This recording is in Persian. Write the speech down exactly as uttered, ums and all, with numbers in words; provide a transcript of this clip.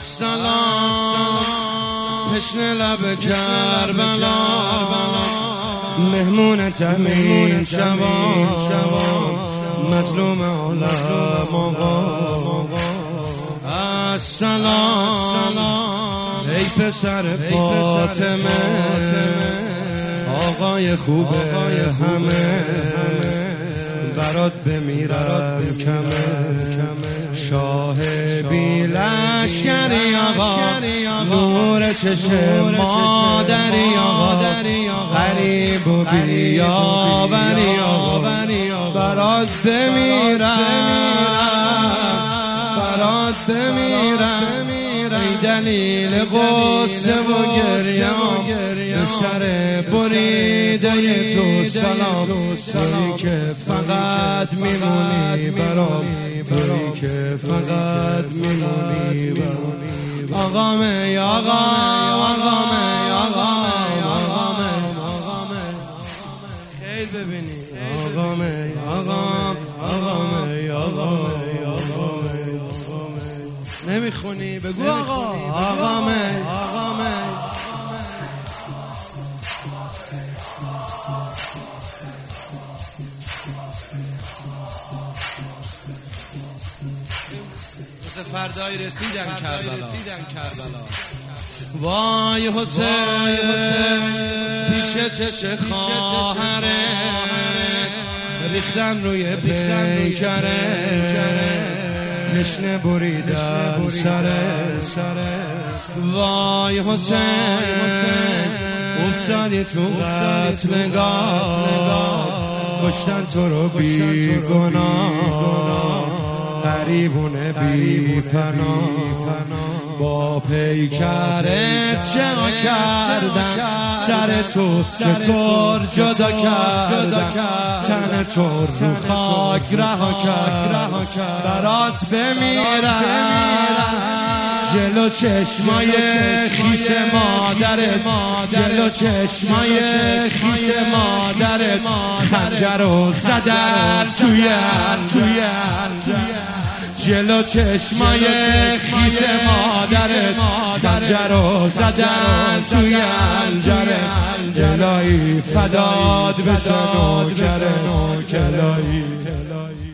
السلام تشنه لب کربلا مهمون تمین شبان مظلوم عالم آقا السلام ای پسر فاطمه آقای خوب همه برات بمیرم کمه شاه بی لشکری آقا نور چشم مادری آقا غریب و بیاوری آقا برات بمیرم برات بمیرم ای دلیل غصه و گریه به سر بریده تو سلام تویی که فقط میمونی برام تویی که فقط میمونی برام آقا می آقا آقا می آقا می آقا می آقا می خیل ببینی آقا می آقا آقا می آقا می آقا می نمیخونی بگو آقا آقا می آقا می مثل فردای رسیدن کربلا وای حسین پیش چش خواهره ریختن روی پیکره تشنه بریدن سره وای حسین افتادی تو قتلگاه کشتن تو رو بی گناه غریبونه بی پناه با پیکرت چرا کردن سر تو چطور جدا کردن تن تو رو خاک رها کرد برات بمیرم جلو چشمای خیس مادرت جلو چشمای خیس مادرت خنجر رو زدن توی جلو چشمای خیس مادرت خنجر رو زدن توی الجرت جلایی فداد بشن و کرن و کلایی